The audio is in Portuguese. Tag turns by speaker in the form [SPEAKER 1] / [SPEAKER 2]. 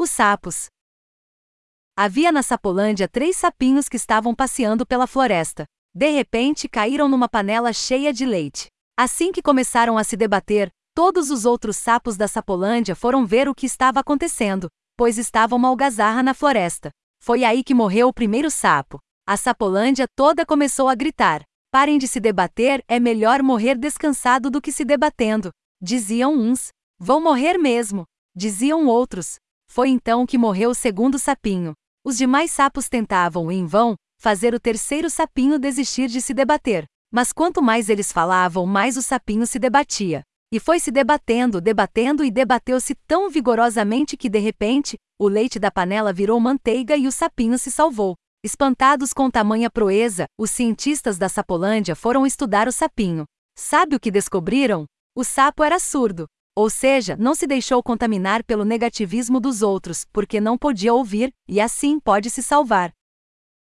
[SPEAKER 1] Os sapos. Havia na Sapolândia 3 sapinhos que estavam passeando pela floresta. De repente caíram numa panela cheia de leite. Assim que começaram a se debater, todos os outros sapos da Sapolândia foram ver o que estava acontecendo, pois estava uma algazarra na floresta. Foi aí que morreu o primeiro sapo. A Sapolândia toda começou a gritar: "Parem de se debater, é melhor morrer descansado do que se debatendo." Diziam uns. "Vão morrer mesmo." Diziam outros. Foi então que morreu o segundo sapinho. Os demais sapos tentavam, em vão, fazer o terceiro sapinho desistir de se debater. Mas quanto mais eles falavam, mais o sapinho se debatia. E foi se debatendo, debatendo e debateu-se tão vigorosamente que, de repente, o leite da panela virou manteiga e o sapinho se salvou. Espantados com tamanha proeza, os cientistas da Sapolândia foram estudar o sapinho. Sabe o que descobriram? O sapo era surdo. Ou seja, não se deixou contaminar pelo negativismo dos outros, porque não podia ouvir, e assim pode se salvar.